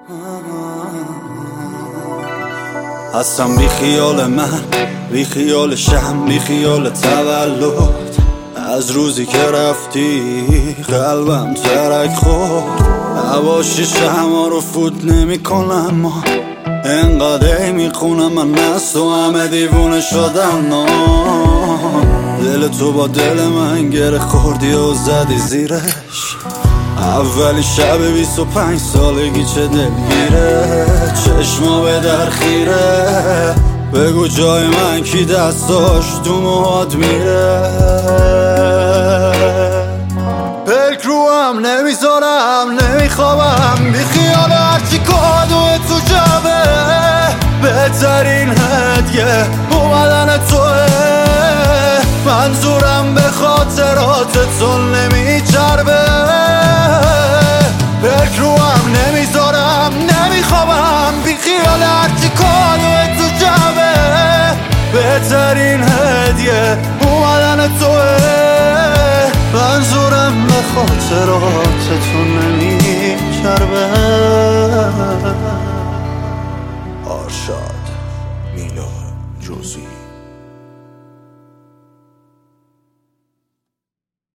هستم بی خیال من، بی خیال شم، بی خیال تولد. از روزی که رفتی قلبم ترک خورد. نباشی شمع رو فوت نمی کنم، ما انقدر میخونم من از تو همه دیوونه شدم. دل تو با دل من گره خوردی و زدی زیرش. اولی شب 25 سالگی چه دلگیره، چشما به در خیره. بگو جای من کی دستاش تو موهات میره. پلک رو هم نمیذارم نمیخوابم، بی خیال هرچی کادوه تو جبه. بهترین هدیه اومدن توه، منظورم به خاطرات تو نمیچربه. پلک رو هم نمیذارم نمیخوابم، بی خیال هرچی کادوه تو جبه. بهترین هدیه اومدن توه، منظورم به خاطرات تو نمیچربه. آرشاد میلاد جزئی.